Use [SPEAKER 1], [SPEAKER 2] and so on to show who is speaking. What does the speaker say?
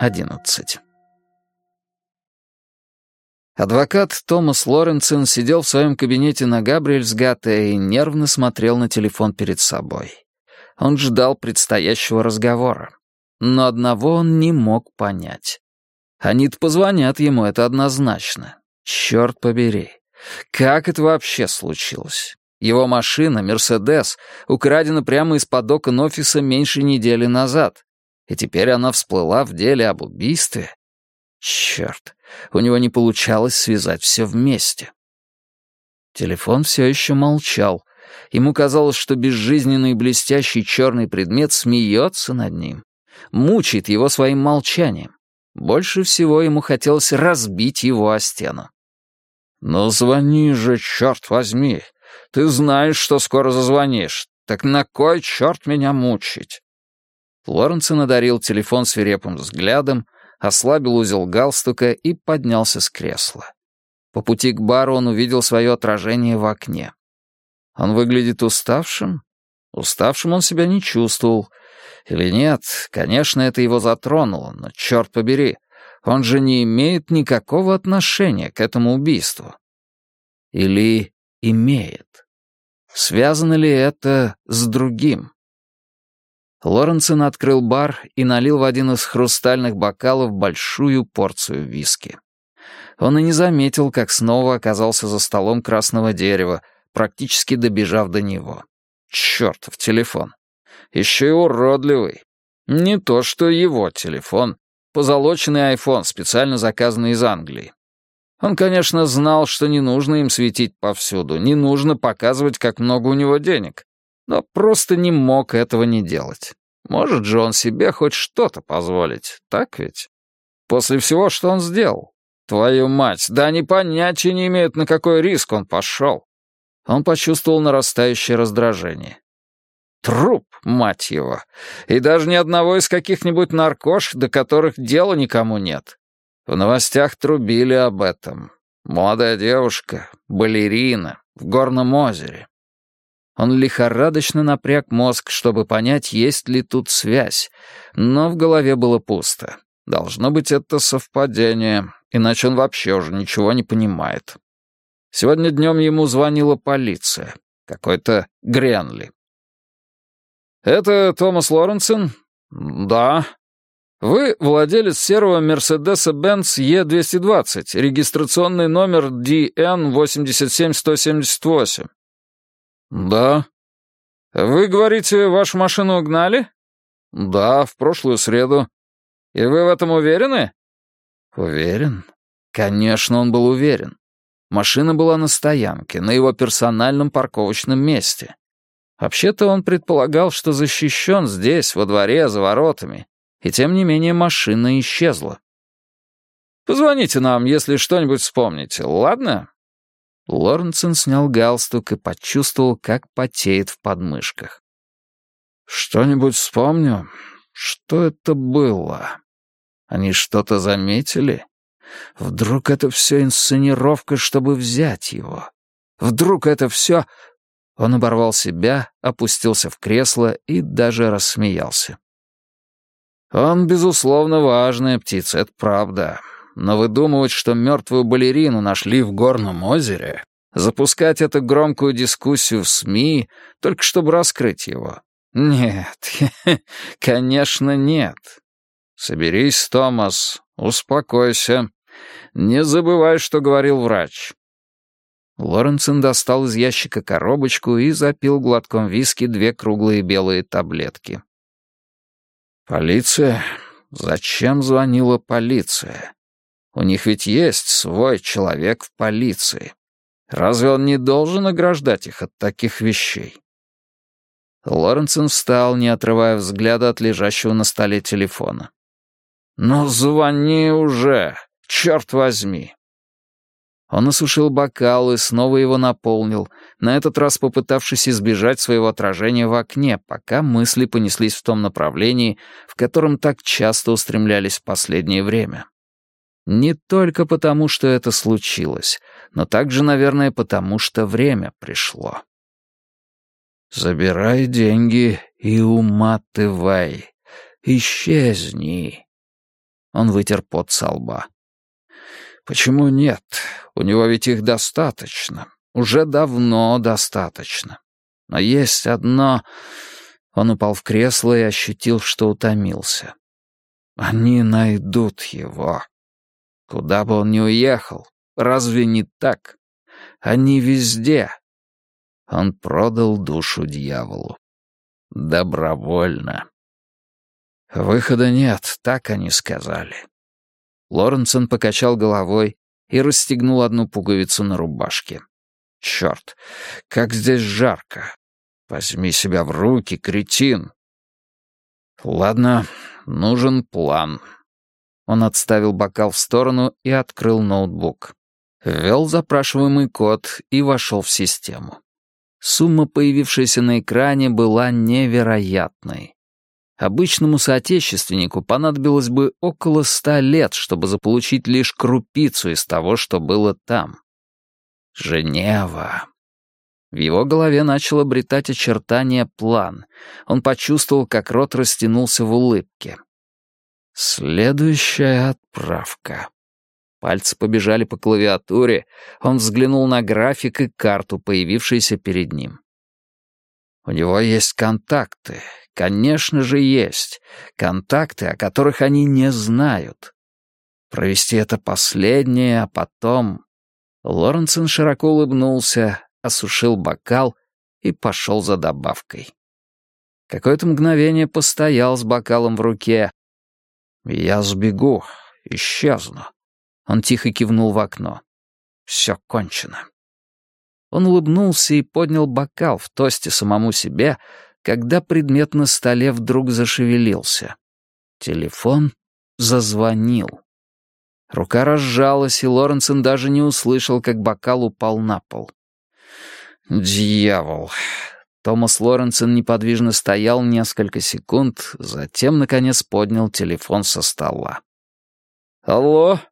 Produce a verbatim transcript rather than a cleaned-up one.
[SPEAKER 1] одиннадцать. Адвокат Томас Лоренсон сидел в своем кабинете на Габриэльсгатте и нервно смотрел на телефон перед собой. Он ждал предстоящего разговора. Но одного он не мог понять. Они-то позвонят ему, это однозначно. Черт побери. Как это вообще случилось? Его машина, «Мерседес», украдена прямо из-под окон офиса меньше недели назад. И теперь она всплыла в деле об убийстве. Черт, у него не получалось связать все вместе. Телефон все еще молчал. Ему казалось, что безжизненный блестящий черный предмет смеется над ним, мучает его своим молчанием. Больше всего ему хотелось разбить его о стену. «Ну звони же, черт возьми! Ты знаешь, что скоро зазвонишь. Так на кой черт меня мучить?» Лоренсон одарил телефон свирепым взглядом, ослабил узел галстука и поднялся с кресла. По пути к бару он увидел свое отражение в окне. Он выглядит уставшим? Уставшим он себя не чувствовал. Или нет, конечно, это его затронуло, но черт побери, он же не имеет никакого отношения к этому убийству. Или имеет? Связано ли это с другим? Лоренсон открыл бар и налил в один из хрустальных бокалов большую порцию виски. Он и не заметил, как снова оказался за столом красного дерева, практически добежав до него. Чёртов телефон. Еще и уродливый. Не то что его телефон. Позолоченный айфон, специально заказанный из Англии. Он, конечно, знал, что не нужно им светить повсюду, не нужно показывать, как много у него денег, но просто не мог этого не делать. Может же он себе хоть что-то позволить, так ведь? После всего, что он сделал. Твою мать, да они понятия не имеют, на какой риск он пошел. Он почувствовал нарастающее раздражение. Труп, мать его. И даже ни одного из каких-нибудь наркош, до которых дела никому нет. В новостях трубили об этом. Молодая девушка, балерина, в горном озере. Он лихорадочно напряг мозг, чтобы понять, есть ли тут связь, но в голове было пусто. Должно быть, это совпадение, иначе он вообще уже ничего не понимает. Сегодня днем ему звонила полиция. Какой-то Гренли. «Это Томас Лоренсон?» «Да». «Вы владелец серого Мерседеса-Бенц Е двести двадцать, регистрационный номер Ди Эн восемьдесят семь сто семьдесят восемь?» «Да». «Вы говорите, вашу машину угнали?» «Да, в прошлую среду». «И вы в этом уверены?» «Уверен?» Конечно, он был уверен. Машина была на стоянке, на его персональном парковочном месте. Вообще-то он предполагал, что защищен здесь, во дворе, за воротами, и тем не менее машина исчезла. «Позвоните нам, если что-нибудь вспомните, ладно?» Лоренсон снял галстук и почувствовал, как потеет в подмышках. «Что-нибудь вспомню? Что это было? Они что-то заметили? Вдруг это все инсценировка, чтобы взять его? Вдруг это все...» Он оборвал себя, опустился в кресло и даже рассмеялся. Он, безусловно, важная птица, это правда. Но выдумывать, что мертвую балерину нашли в горном озере, запускать эту громкую дискуссию в СМИ, только чтобы раскрыть его. Нет, конечно, нет. Соберись, Томас, успокойся. Не забывай, что говорил врач. Лоренсон достал из ящика коробочку и запил глотком виски две круглые белые таблетки. «Полиция? Зачем звонила полиция? У них ведь есть свой человек в полиции. Разве он не должен ограждать их от таких вещей?» Лоренсон встал, не отрывая взгляда от лежащего на столе телефона. «Ну, звони уже, черт возьми!» Он осушил бокал и снова его наполнил, на этот раз попытавшись избежать своего отражения в окне, пока мысли понеслись в том направлении, в котором так часто устремлялись в последнее время. Не только потому, что это случилось, но также, наверное, потому, что время пришло. «Забирай деньги и уматывай. Исчезни». Он вытер пот со лба. «Почему нет? У него ведь их достаточно. Уже давно достаточно. Но есть одно...» Он упал в кресло и ощутил, что утомился. «Они найдут его. Куда бы он ни уехал, разве не так? Они везде». Он продал душу дьяволу. Добровольно. «Выхода нет», — так они сказали. Лоренсон покачал головой и расстегнул одну пуговицу на рубашке. «Черт, как здесь жарко! Возьми себя в руки, кретин!» «Ладно, нужен план». Он отставил бокал в сторону и открыл ноутбук. Ввел запрашиваемый код и вошел в систему. Сумма, появившаяся на экране, была невероятной. Обычному соотечественнику понадобилось бы около ста лет, чтобы заполучить лишь крупицу из того, что было там. Женева. В его голове начал обретать очертания план. Он почувствовал, как рот растянулся в улыбке. Следующая отправка. Пальцы побежали по клавиатуре. Он взглянул на график и карту, появившиеся перед ним. У него есть контакты. Конечно же, есть. Контакты, о которых они не знают. Провести это последнее, а потом... Лоренсон широко улыбнулся, осушил бокал и пошел за добавкой. Какое-то мгновение постоял с бокалом в руке. «Я сбегу, исчезну». Он тихо кивнул в окно. «Все кончено». Он улыбнулся и поднял бокал в тосте самому себе, когда предмет на столе вдруг зашевелился. Телефон зазвонил. Рука разжалась, и Лоренсон даже не услышал, как бокал упал на пол. «Дьявол!» Томас Лоренсон неподвижно стоял несколько секунд, затем, наконец, поднял телефон со стола. «Алло?»